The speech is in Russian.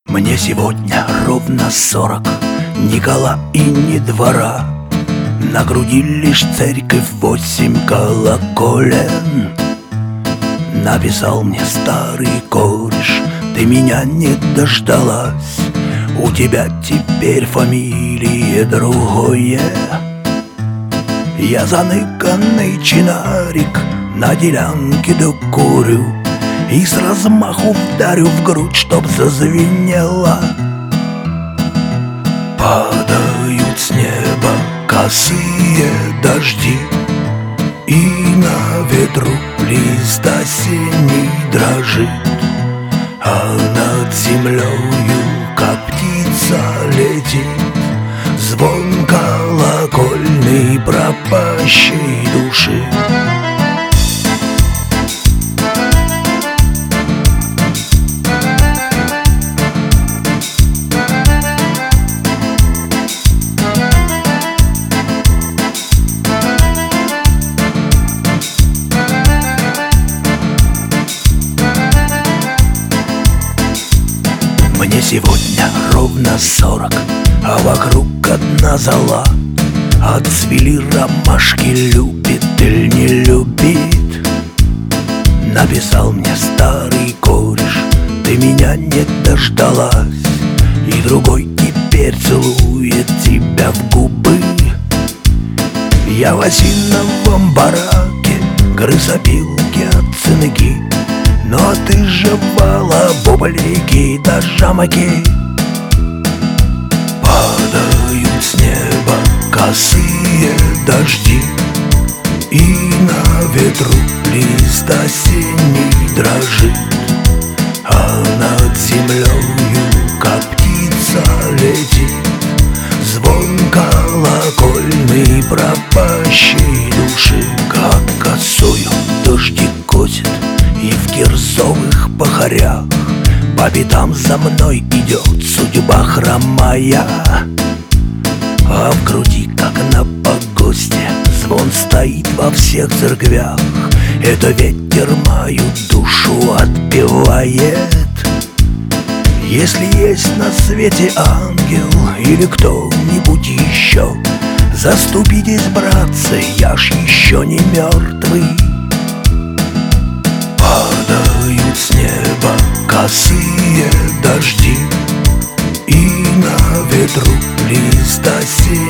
Мне сегодня ровно 40, ни кола и ни двора. На груди лишь церковь, 8 колоколен. Написал мне старый кореш: ты меня не дождалась, у тебя теперь фамилия другое. Я заныканный чинарик, на делянке докурю и с размаху вдарю в грудь, чтоб зазвенело. Падают с неба косые дожди, и на ветру лист осенний дрожит, а над землею, как птица, летит звон колокольный пропащей души. Мне сегодня ровно 40, а вокруг одна зола. Отцвели ромашки, любит или не любит. Написал мне старый кореш: ты меня не дождалась, и другой теперь целует тебя в губы. Я в осиновом бараке грыз опилки от цинги, но ты жевала бублики да жамаки. Падают с неба косые дожди, и на ветру лист осенний дрожит, а над землею, как птица, летит звон колокольный пропащей души. Как косою дождик косит, и в кирзовых пахарях по пятам за мной идет судьба хромая. А в груди, как на погосте, звон стоит во всех церквях. Это ветер мою душу отпевает. Если есть на свете ангел или кто-нибудь еще, заступитесь, братцы, я ж еще не мертвый. Падают с неба косые дожди, и на ветру лист осенний